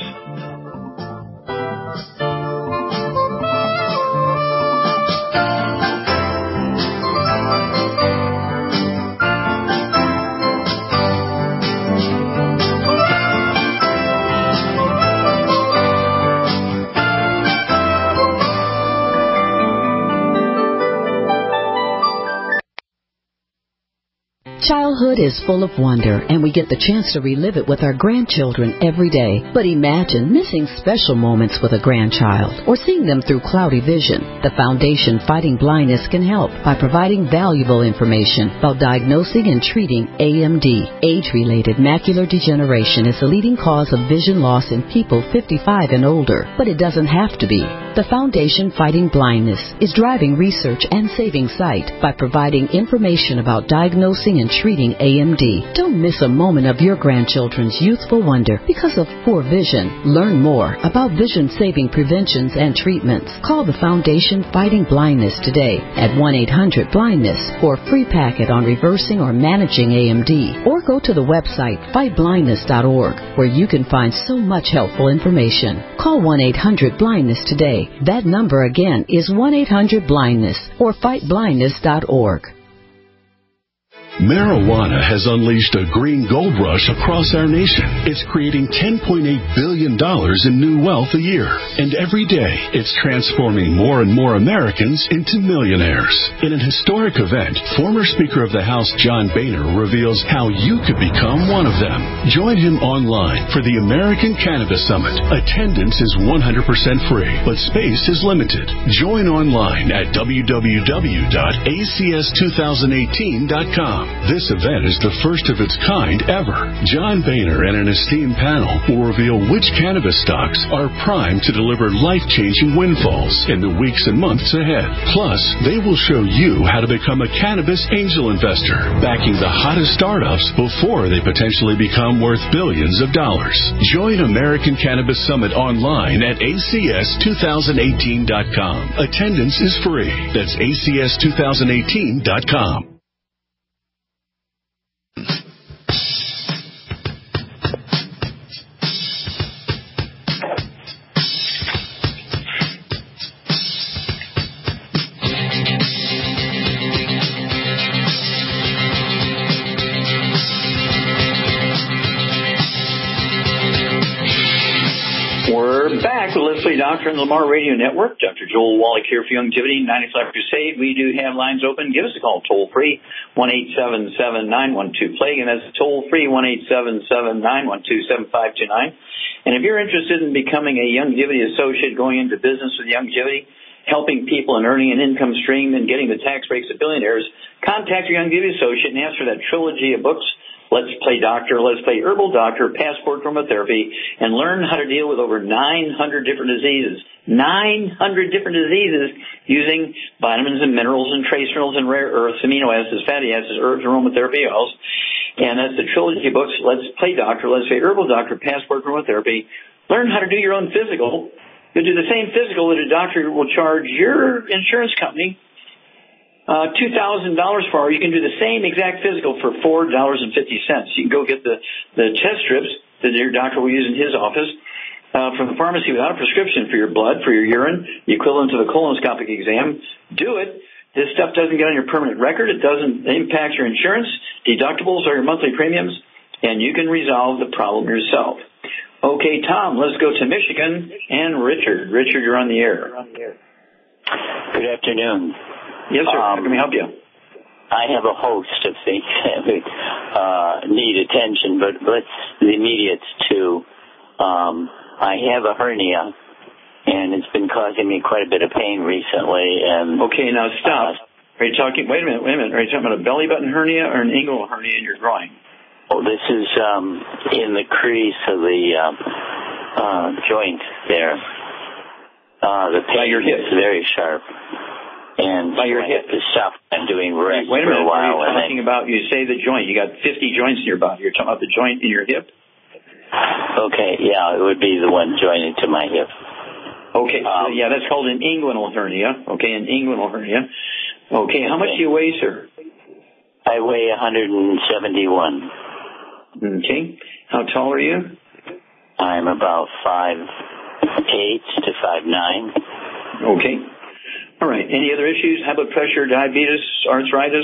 Speaker 16: Childhood is full of wonder, and we get the chance to relive it with our grandchildren every day. But imagine missing special moments with a grandchild or seeing them through cloudy vision. The Foundation Fighting Blindness can help by providing valuable information about diagnosing and treating A M D. Age-related macular degeneration is the leading cause of vision loss in people fifty-five and older, but it doesn't have to be. The Foundation Fighting Blindness is driving research and saving sight by providing information about diagnosing and treating A M D. Don't miss a moment of your grandchildren's youthful wonder because of poor vision. Learn more about vision-saving preventions and treatments. Call the Foundation Fighting Blindness today at one eight hundred blindness for a free packet on reversing or managing A M D. Or go to the website fight blindness dot org where you can find so much helpful information. Call one eight hundred blindness today. That number again is one eight hundred blindness or fight blindness dot org.
Speaker 17: Marijuana has unleashed a green gold rush across our nation. It's creating ten point eight billion dollars in new wealth a year. And every day, it's transforming more and more Americans into millionaires. In an historic event, former Speaker of the House John Boehner reveals how you could become one of them. Join him online for the American Cannabis Summit. Attendance is one hundred percent free, but space is limited. Join online at w w w dot a c s two thousand eighteen dot com. This event is the first of its kind ever. John Boehner and an esteemed panel will reveal which cannabis stocks are primed to deliver life-changing windfalls in the weeks and months ahead. Plus, they will show you how to become a cannabis angel investor, backing the hottest startups before they potentially become worth billions of dollars. Join American Cannabis Summit online at a c s two thousand eighteen dot com. Attendance is free. That's a c s two thousand eighteen dot com.
Speaker 2: Doctor and Lamar Radio Network. Doctor Joel Wallach here for Youngevity, ninety-five Crusade. We do have lines open. Give us a call toll free, one eight seven seven, nine one two, plague, and that's toll free, one eight seven seven, nine one two, seven five two nine. And if you're interested in becoming a Youngevity associate, going into business with Youngevity, helping people and earning an income stream and getting the tax breaks of billionaires, contact your Youngevity associate and ask for that trilogy of books, Let's Play Doctor, Let's Play Herbal Doctor, Passport Aromatherapy, and learn how to deal with over nine hundred different diseases. nine hundred different diseases using vitamins and minerals and trace minerals and rare earths, amino acids, fatty acids, herbs, aromatherapy oils. And that's the trilogy of books, Let's Play Doctor, Let's Play Herbal Doctor, Passport Aromatherapy. Learn how to do your own physical. You'll do the same physical that a doctor will charge your insurance company Uh, two thousand dollars for, or you can do the same exact physical for four dollars and fifty cents. You can go get the, the chest strips that your doctor will use in his office uh, from the pharmacy without a prescription for your blood, for your urine, the equivalent to the colonoscopic exam. Do it. This stuff doesn't get on your permanent record. It doesn't impact your insurance, deductibles, or your monthly premiums, and you can resolve the problem yourself. Okay, Tom, let's go to Michigan and Richard. Richard, you're on the air.
Speaker 18: Good afternoon.
Speaker 2: Yes, sir.
Speaker 18: Um,
Speaker 2: How can we help you?
Speaker 18: I have a host of things that uh, need attention, but let's the immediate two. Um, I have a hernia, and it's been causing me quite a bit of pain recently. And
Speaker 2: okay, now stop. Uh, Are you talking? Wait a minute. Wait a minute. Are you talking about a belly button hernia or an inguinal hernia in your groin?
Speaker 18: Oh, this is um, in the crease of the uh, uh, joint there. Uh, the pain is very sharp. And
Speaker 2: by your hip.
Speaker 18: To stop and doing rest
Speaker 2: Wait a
Speaker 18: for
Speaker 2: minute.
Speaker 18: a while.
Speaker 2: Are you talking about, you say the joint. You got fifty joints in your body. You're talking about the joint in your hip?
Speaker 18: Okay, yeah, it would be the one joining to my hip.
Speaker 2: Okay, um, so yeah, that's called an inguinal hernia. Okay, an inguinal hernia. Okay, how much do you weigh, sir?
Speaker 18: I weigh one hundred seventy-one.
Speaker 2: Okay. How tall are you?
Speaker 18: I'm about five eight to five nine.
Speaker 2: Okay. All right. Any other issues? High blood pressure, diabetes, arthritis?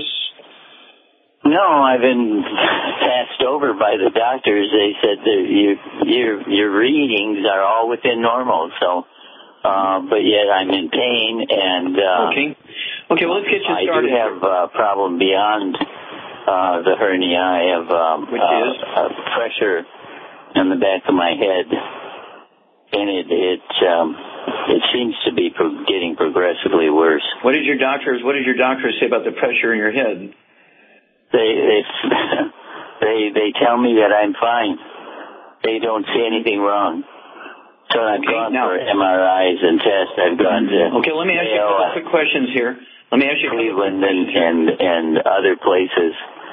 Speaker 18: No, I've been passed over by the doctors. They said that you, your your readings are all within normal. So, uh, but yet I'm in pain and. Uh,
Speaker 2: okay. Okay. Well, let's get you started.
Speaker 18: I do have a problem beyond uh, the hernia. I have um,
Speaker 2: Which
Speaker 18: uh,
Speaker 2: is?
Speaker 18: uh, pressure in the back of my head, and it it. Um, It seems to be pro- getting progressively worse.
Speaker 2: What did your doctors? What did your doctors say about the pressure in your head?
Speaker 18: They they they they tell me that I'm fine. They don't see anything wrong. So I've
Speaker 2: okay,
Speaker 18: gone
Speaker 2: now,
Speaker 18: for M R Is and tests. I've gone to
Speaker 2: okay. Let me ask you a couple quick questions here. Let me ask you
Speaker 18: Cleveland and, and and other places.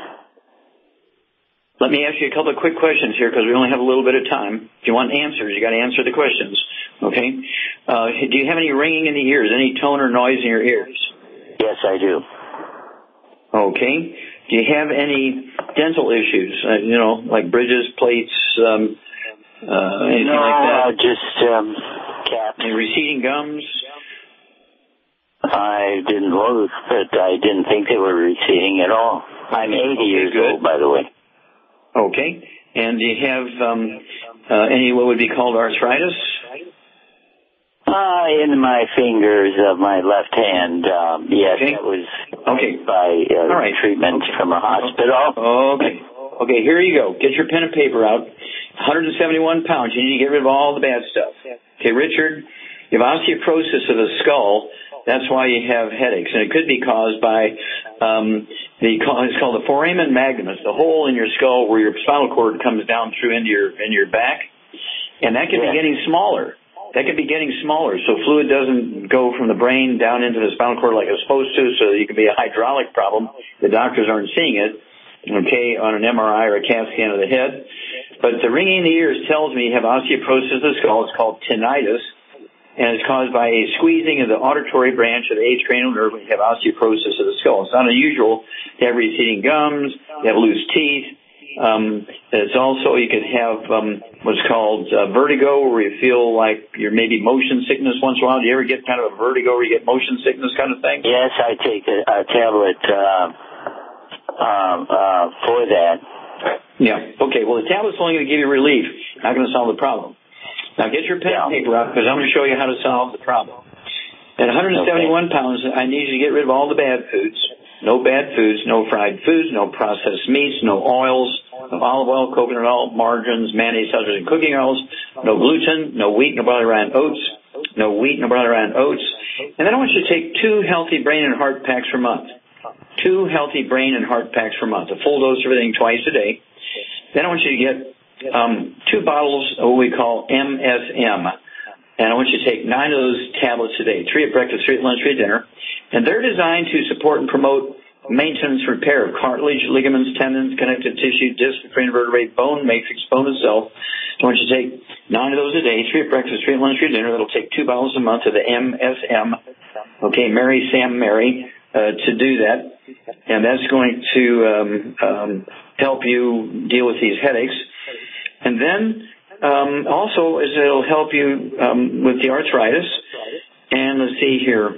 Speaker 2: Let me ask you a couple of quick questions here because we only have a little bit of time. If you want answers, you got to answer the questions. Okay. Uh, do you have any ringing in the ears? Any tone or noise in your ears?
Speaker 18: Yes, I do.
Speaker 2: Okay. Do you have any dental issues? Uh, you know, like bridges, plates, um, uh, anything
Speaker 18: no,
Speaker 2: like that?
Speaker 18: No, just um, caps.
Speaker 2: Any receding gums?
Speaker 18: I didn't look, but I didn't think they were receding at all. I'm eighty
Speaker 2: okay,
Speaker 18: years
Speaker 2: good.
Speaker 18: old, by the way.
Speaker 2: Okay. And do you have um, uh, any what would be called arthritis?
Speaker 18: Uh, in my fingers of my left hand, um, yes,
Speaker 2: okay.
Speaker 18: that was
Speaker 2: okay.
Speaker 18: by uh,
Speaker 2: All right.
Speaker 18: treatment
Speaker 2: okay.
Speaker 18: from a hospital.
Speaker 2: Okay. Okay, here you go. Get your pen and paper out. one hundred seventy-one pounds. You need to get rid of all the bad stuff. Okay, Richard, you have osteoporosis of the skull. That's why you have headaches, and it could be caused by um, the it's called the foramen magnum. It's the hole in your skull where your spinal cord comes down through into your into your back, and that could
Speaker 18: yeah.
Speaker 2: be getting smaller. That could be getting smaller, so fluid doesn't go from the brain down into the spinal cord like it's supposed to. So you could be a hydraulic problem. The doctors aren't seeing it, okay, on an M R I or a CAT scan of the head. But the ringing in the ears tells me you have osteoporosis of the skull. It's called tinnitus. And it's caused by a squeezing of the auditory branch of the eighth cranial nerve when you have osteoporosis of the skull. It's not unusual to have receding gums, to have loose teeth. Um, it's also, you could have um, what's called uh, vertigo, where you feel like you're maybe motion sickness once in a while. Do you ever get kind of a vertigo where you get motion sickness kind of thing?
Speaker 18: Yes, I take a, a tablet uh, uh, uh, for that.
Speaker 2: Yeah. Okay, well, the tablet's only going to give you relief, not going to solve the problem. Now get your pen and paper out because I'm going to show you how to solve the problem. At one hundred seventy-one okay. pounds, I need you to get rid of all the bad foods. No bad foods, no fried foods, no processed meats, no oils, olive oil, coconut oil, margarines, mayonnaise, sausages, and cooking oils. No gluten, no wheat, no barley, rye, and oats. No wheat, no barley, rye, and oats. And then I want you to take two healthy brain and heart packs per month. Two healthy brain and heart packs per month. A full dose of everything twice a day. Then I want you to get um, two bottles of what we call M S M. And I want you to take nine of those tablets a day. Three at breakfast, three at lunch, three at dinner. And they're designed to support and promote maintenance, repair of cartilage, ligaments, tendons, connective tissue, disc, cranial vertebrae, bone matrix, bone itself. I want you to take nine of those a day, three at breakfast, three at lunch, three at dinner. That'll take two bottles a month of the M S M. Okay, Mary, Sam, Mary, uh, to do that. And that's going to um, um, help you deal with these headaches. And then um, also is it'll help you um, with the arthritis. And let's see here.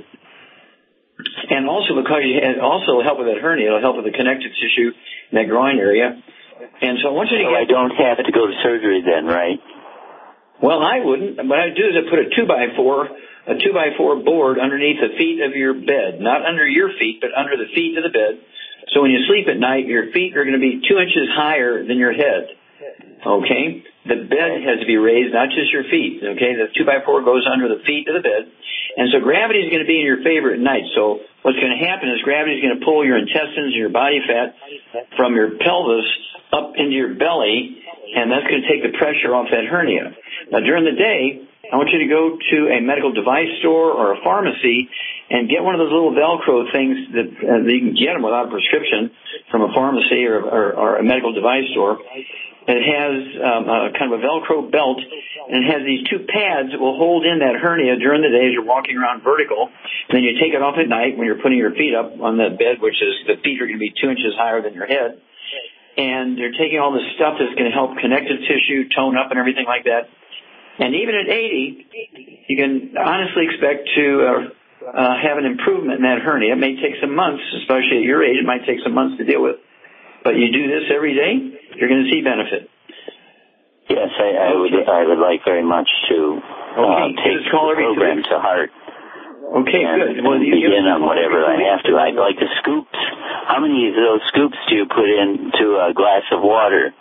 Speaker 2: And also because you and also help with that hernia, it'll help with the connective tissue in that groin area. And so I want you to
Speaker 18: so
Speaker 2: get.
Speaker 18: I don't have to go to surgery then, right?
Speaker 2: Well, I wouldn't. What I do is I put a two by four, a two by four board underneath the feet of your bed, not under your feet, but under the feet of the bed. So when you sleep at night, your feet are going to be two inches higher than your head. Okay? The bed has to be raised, not just your feet. Okay? The two by four goes under the feet of the bed. And so gravity is going to be in your favor at night. So what's going to happen is gravity is going to pull your intestines and your body fat from your pelvis up into your belly, and that's going to take the pressure off that hernia. Now, during the day, I want you to go to a medical device store or a pharmacy and get one of those little Velcro things that, uh, that you can get them without a prescription from a pharmacy or, or, or a medical device store. It has um, a kind of a Velcro belt, and it has these two pads that will hold in that hernia during the day as you're walking around vertical. And then you take it off at night when you're putting your feet up on the bed, which is the feet are going to be two inches higher than your head. And they're taking all this stuff that's going to help connective tissue tone up and everything like that. And even at eighty, you can honestly expect to uh, uh, have an improvement in that hernia. It may take some months, especially at your age. It might take some months to deal with. But you do this every day, you're going to see benefit.
Speaker 18: Yes, I, I would. I would like very much to uh,
Speaker 2: okay,
Speaker 18: take the program to heart.
Speaker 2: Okay,
Speaker 18: and,
Speaker 2: good. Well,
Speaker 18: and
Speaker 2: you
Speaker 18: begin on whatever I have to. I'd like the scoops. How many of those scoops do you put into a glass of water?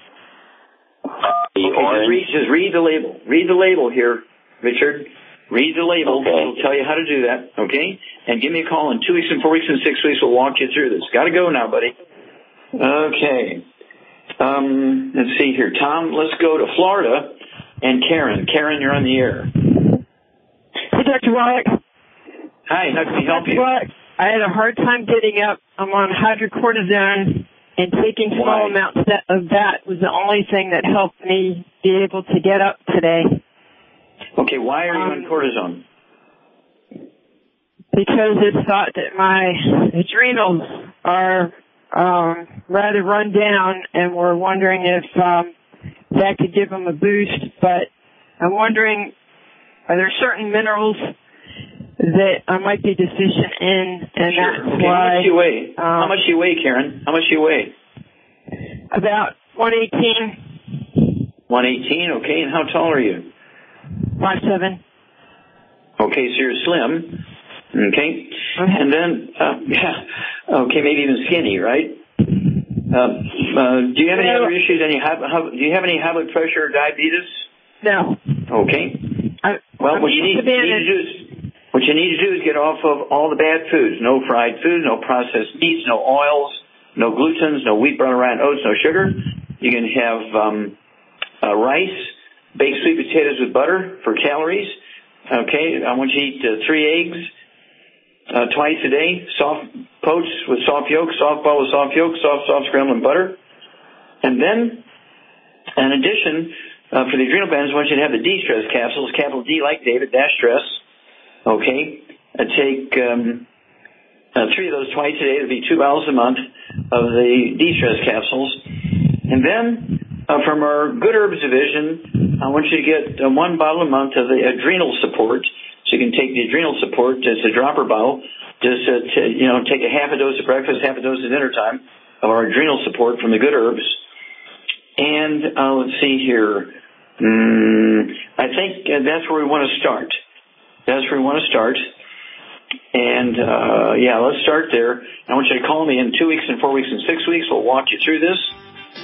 Speaker 18: The
Speaker 2: okay, just read, just read the label. Read the label here, Richard. Read the label.
Speaker 18: Okay.
Speaker 2: It'll tell you how to do that. Okay, and give me a call in two weeks, and four weeks, and six weeks. We'll walk you through this. Got to go now, buddy. Okay. Um, let's see here. Tom, let's go to Florida. And Karen. Karen, you're on the air.
Speaker 19: Hey, Doctor Wallach.
Speaker 2: Hi, how can we help you?
Speaker 19: Wallach, I had a hard time getting up. I'm on hydrocortisone, and taking small
Speaker 2: Why?
Speaker 19: amounts of that was the only thing that helped me be able to get up today.
Speaker 2: Okay, why are you
Speaker 19: um,
Speaker 2: on cortisone?
Speaker 19: Because it's thought that my adrenals are um, rather run down, and we're wondering if um, that could give them a boost. But I'm wondering, are there certain minerals that I might be deficient in, and
Speaker 2: sure.
Speaker 19: that's
Speaker 2: okay,
Speaker 19: why...
Speaker 2: How much do you weigh?
Speaker 19: Um,
Speaker 2: how much do you weigh, Karen? How much do you weigh?
Speaker 19: About one eighteen.
Speaker 2: one eighteen, okay. And how tall are you?
Speaker 19: five seven.
Speaker 2: Okay, so you're slim. Okay. And then, uh, yeah, okay, maybe even skinny, right? Uh, uh, do you have any other issues? Any high, high, do you have any high blood pressure or diabetes?
Speaker 19: No.
Speaker 2: Okay.
Speaker 19: I,
Speaker 2: well,
Speaker 19: I'm
Speaker 2: what you need,
Speaker 19: to
Speaker 2: need to do is what you need to do is get off of all the bad foods. No fried foods, no processed meats, no oils, no glutens, no wheat, brown, rye, oats, no sugar. You can have um, uh, rice, baked sweet potatoes with butter for calories. Okay. I want you to eat uh, three eggs. Uh, twice a day, soft poached with soft yolk, soft ball with soft yolk, soft, soft scrambled butter. And then, in addition, uh, for the adrenal glands, I want you to have the D-stress capsules, capital D like David, dash stress. Okay. I take um, uh, three of those twice a day. It would be two bottles a month of the D-stress capsules. And then, uh, from our Good Herbs division, I want you to get uh, one bottle a month of the adrenal support. So you can take the adrenal support, it's a dropper bottle, just uh, to, you know, take a half a dose at breakfast, half a dose at dinner time of our adrenal support from the Good Herbs. And uh, let's see here. Mm, I think uh, that's where we want to start. That's where we want to start. And, uh, yeah, let's start there. I want you to call me in two weeks and four weeks and six weeks. We'll walk you through this.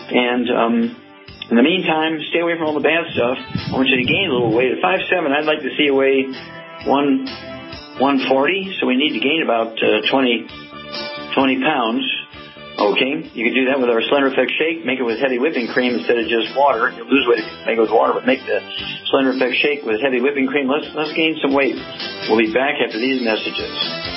Speaker 2: And um, in the meantime, stay away from all the bad stuff. I want you to gain a little weight. At five seven, I'd like to see you weigh one one forty. So we need to gain about uh, twenty, twenty pounds. Okay, you can do that with our Slender Effect Shake. Make it with heavy whipping cream instead of just water. You'll lose weight if you make it with water, but make the Slender Effect Shake with heavy whipping cream. Let's let's gain some weight. We'll be back after these messages.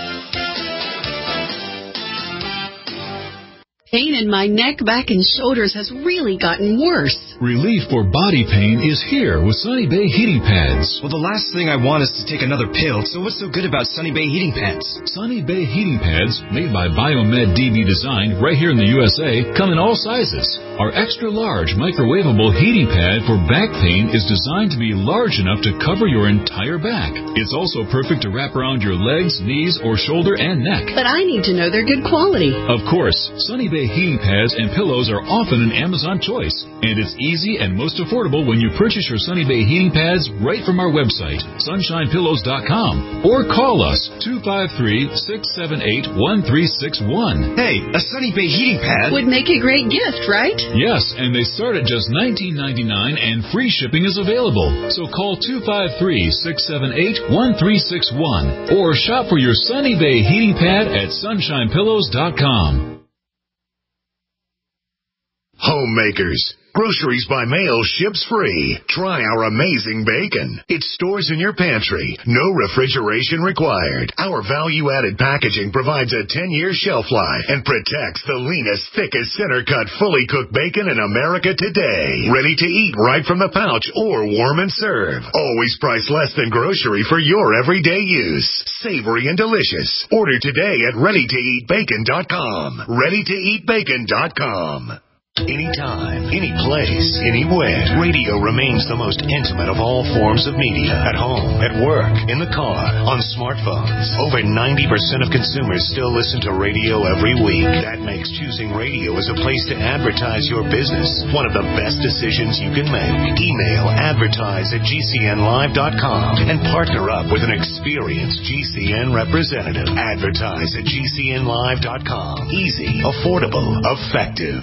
Speaker 5: Pain in my neck, back, and shoulders has really gotten worse.
Speaker 15: Relief for body pain is here with Sunny Bay Heating Pads.
Speaker 20: Well, the last thing I want is to take another pill, so what's so good about Sunny Bay Heating Pads?
Speaker 15: Sunny Bay Heating Pads, made by Biomed D B Design right here in the U S A, come in all sizes. Our extra large microwavable heating pad for back pain is designed to be large enough to cover your entire back. It's also perfect to wrap around your legs, knees, or shoulder and neck.
Speaker 5: But I need to know they're good quality.
Speaker 15: Of course, Sunny Bay heating pads and pillows are often an Amazon choice, and it's easy and most affordable when you purchase your Sunny Bay heating pads right from our website, sunshine pillows dot com, or call us two five three, six seven eight, one three six one.
Speaker 20: Hey, a Sunny Bay heating pad
Speaker 5: would make a great gift, right?
Speaker 15: Yes, and they start at just nineteen ninety-nine and free shipping is available. So call two five three, six seven eight, one three six one or shop for your Sunny Bay heating pad at sunshine pillows dot com.
Speaker 1: Homemakers. Groceries by mail ships free. Try our amazing bacon. It stores in your pantry. No refrigeration required. Our value-added packaging provides a ten-year shelf life and protects the leanest, thickest, center-cut, fully cooked bacon in America today. Ready to eat right from the pouch or warm and serve. Always priced less than grocery for your everyday use. Savory and delicious. Order today at ready to eat bacon dot com. ready to eat bacon dot com. Anytime, any place, anywhere. Radio remains the most intimate of all forms of media. At home, at work, in the car, on smartphones. Over ninety percent of consumers still listen to radio every week. That makes choosing radio as a place to advertise your business one of the best decisions you can make. Email advertise at G C N live dot com and partner up with an experienced G C N representative. Advertise at G C N live dot com. Easy, affordable, effective.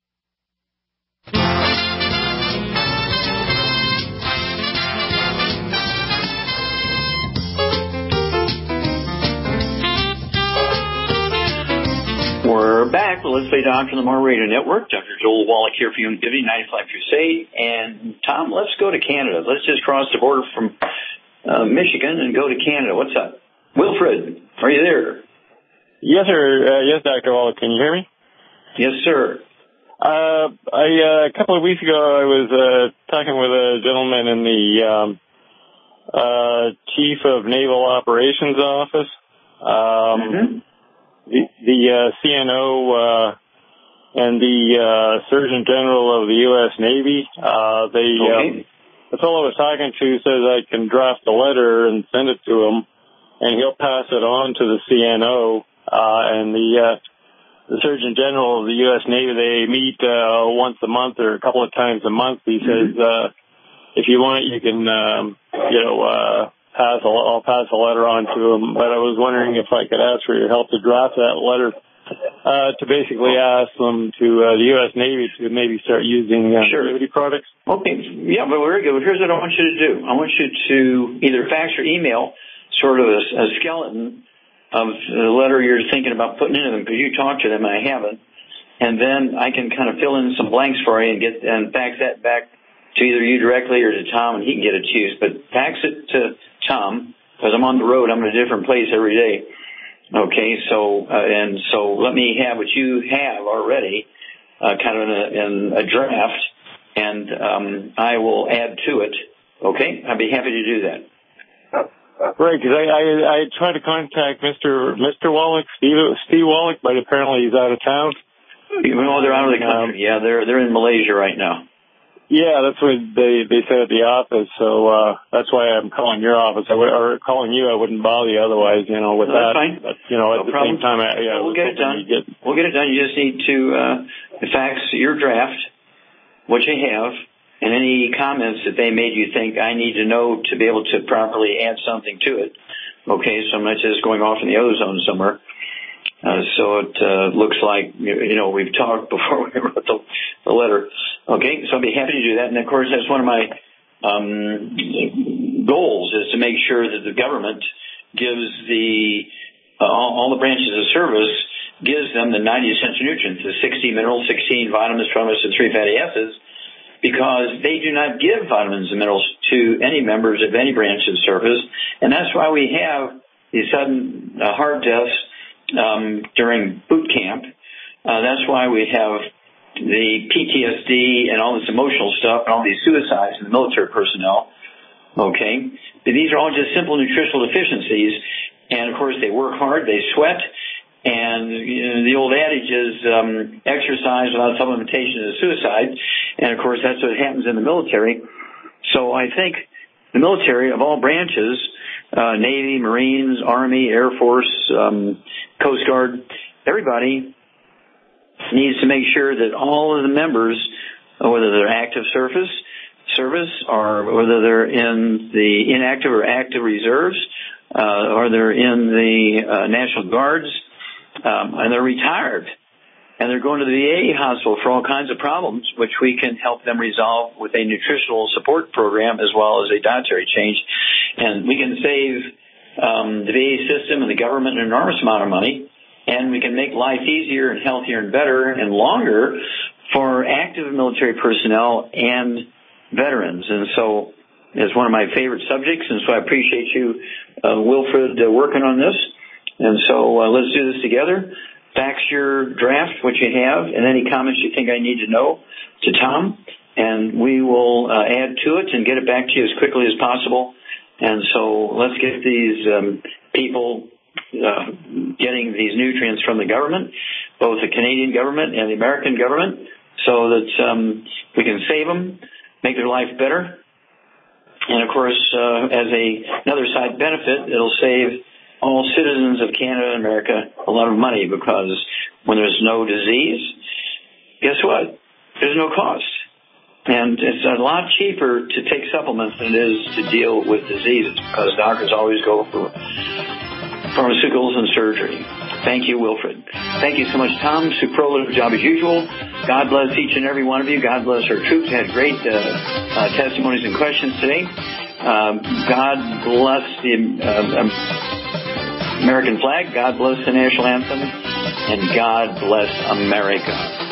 Speaker 2: We're back. Well, let's play Doctor Lamar Radio Network. Doctor Joel Wallach here for Youngevity, ninety-five Crusade. And, Tom, let's go to Canada. Let's just cross the border from uh, Michigan and go to Canada. What's up? Wilfred, are you there?
Speaker 21: Yes, sir. Uh, yes, Doctor Wallach. Can you hear me?
Speaker 2: Yes, sir.
Speaker 21: Uh, I, uh, a couple of weeks ago, I was uh, talking with a gentleman in the um, uh, Chief of Naval Operations Office. Um, mm-hmm. The, the uh, C N O uh, and the uh, Surgeon General of the U S Navy, uh, they, okay. um, the fellow I was talking to says I can draft a letter and send it to him, and he'll pass it on to the C N O. Uh, and the uh, the Surgeon General of the U S Navy, they meet uh, once a month or a couple of times a month. He says, uh, if you want, you can, um, you know, uh, pass a, I'll pass a letter on to him. But I was wondering if I could ask for your help to draft that letter uh, to basically ask them to uh, the U S Navy to maybe start using uh,
Speaker 2: sure.
Speaker 21: Youngevity products.
Speaker 2: Okay, yeah, but very good. Here's what I want you to do. I want you to either fax or email sort of a, a skeleton of the letter you're thinking about putting into them, because you talked to them and I haven't. And then I can kind of fill in some blanks for you and get and fax that back to either you directly or to Tom, and he can get it to you. But fax it to Tom, because I'm on the road. I'm in a different place every day. Okay, so uh, and so let me have what you have already, uh, kind of in a, in a draft, and um, I will add to it. Okay, I'd be happy to do that.
Speaker 21: Right, because I, I I tried to contact Mister Mister Wallach, Steve Steve Wallach, but apparently he's out of town.
Speaker 2: Well, they're out of the country. Um, yeah, they're they're in Malaysia right now.
Speaker 21: Yeah, that's what they they said at the office. So uh, that's why I'm calling your office. I would, or calling you. I wouldn't bother you otherwise. You know, with
Speaker 2: no,
Speaker 21: that.
Speaker 2: That's fine.
Speaker 21: But, you know,
Speaker 2: no
Speaker 21: at the
Speaker 2: problem.
Speaker 21: same time, I, yeah,
Speaker 2: we'll get it done.
Speaker 21: Get...
Speaker 2: We'll get it done. You just need to uh, fax your draft, what you have, and any comments that they made you think I need to know to be able to properly add something to it. Okay, so I'm not just going off in the ozone somewhere. Uh, so it uh, looks like, you know, we've talked before we wrote the, the letter. Okay, so I'd be happy to do that. And, of course, that's one of my um, goals is to make sure that the government gives the uh, all, all the branches of service gives them the ninety essential nutrients, the sixty minerals, sixteen vitamins, twelve and three fatty acids, because they do not give vitamins and minerals to any members of any branch of service. And that's why we have these sudden uh, heart deaths um, during boot camp. Uh, that's why we have the P T S D and all this emotional stuff and all these suicides in the military personnel. Okay? But these are all just simple nutritional deficiencies. And, of course, they work hard, they sweat. And you know, the old adage is um, exercise without supplementation is suicide. And, of course, that's what happens in the military. So I think the military of all branches, uh, Navy, Marines, Army, Air Force, um, Coast Guard, everybody needs to make sure that all of the members, whether they're active service, service or whether they're in the inactive or active reserves, uh, or they're in the uh, National Guards, Um, and they're retired, and they're going to the V A hospital for all kinds of problems, which we can help them resolve with a nutritional support program as well as a dietary change. And we can save um, the V A system and the government an enormous amount of money, and we can make life easier and healthier and better and longer for active military personnel and veterans. And so it's one of my favorite subjects, and so I appreciate you, uh, Wilfred, uh, working on this. And so uh, let's do this together. Fax your draft, what you have, and any comments you think I need to know to Tom, and we will uh, add to it and get it back to you as quickly as possible. And so let's get these um, people uh, getting these nutrients from the government, both the Canadian government and the American government, so that um, we can save them, make their life better. And, of course, uh, as a, another side benefit, it'll save all citizens of Canada and America a lot of money, because when there's no disease, guess what? There's no cost. And it's a lot cheaper to take supplements than it is to deal with diseases, because doctors always go for pharmaceuticals and surgery. Thank you, Wilfred. Thank you so much, Tom. Superlative job as usual. God bless each and every one of you. God bless our troops. We had great uh, uh, testimonies and questions today. Um, God bless the uh, um, American flag, God bless the national anthem, and God bless America.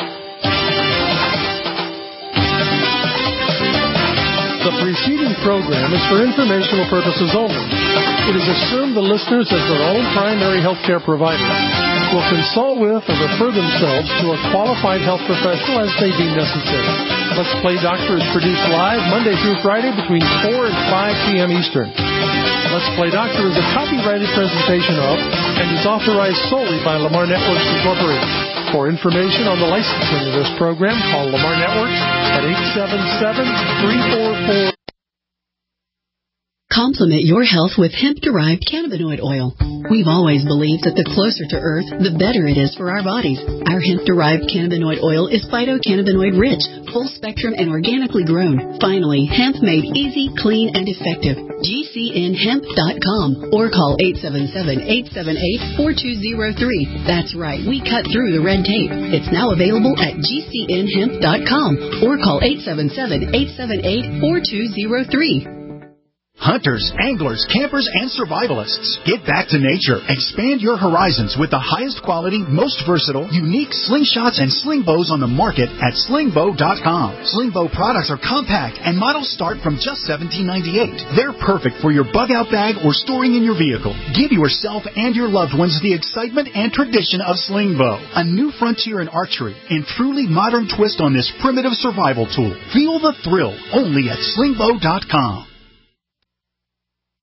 Speaker 6: The preceding program is for informational purposes only. It is assumed the listeners, as their own primary health care provider, will consult with or refer themselves to a qualified health professional as may be necessary. Let's Play Doctor is produced live Monday through Friday between four and five p.m. Eastern. Let's Play Doctor is a copyrighted presentation of and is authorized solely by Lamar Networks Incorporated. For information on the licensing of this program, call Lamar Networks at eight seven seven, three four four.
Speaker 5: Complement your health with hemp-derived cannabinoid oil. We've always believed that the closer to Earth, the better it is for our bodies. Our hemp-derived cannabinoid oil is phytocannabinoid rich, full spectrum, and organically grown. Finally, hemp made easy, clean, and effective. G C N hemp dot com or call eight seven seven, eight seven eight, four two zero three. That's right, we cut through the red tape. It's now available at G C N hemp dot com or call eight seven seven, eight seven eight, four two zero three.
Speaker 3: Hunters, anglers, campers, and survivalists. Get back to nature. Expand your horizons with the highest quality, most versatile, unique slingshots and sling bows on the market at sling bow dot com. Sling bow products are compact and models start from just seventeen ninety-eight. They're perfect for your bug-out bag or storing in your vehicle. Give yourself and your loved ones the excitement and tradition of sling bow. A new frontier in archery and truly modern twist on this primitive survival tool. Feel the thrill only at sling bow dot com.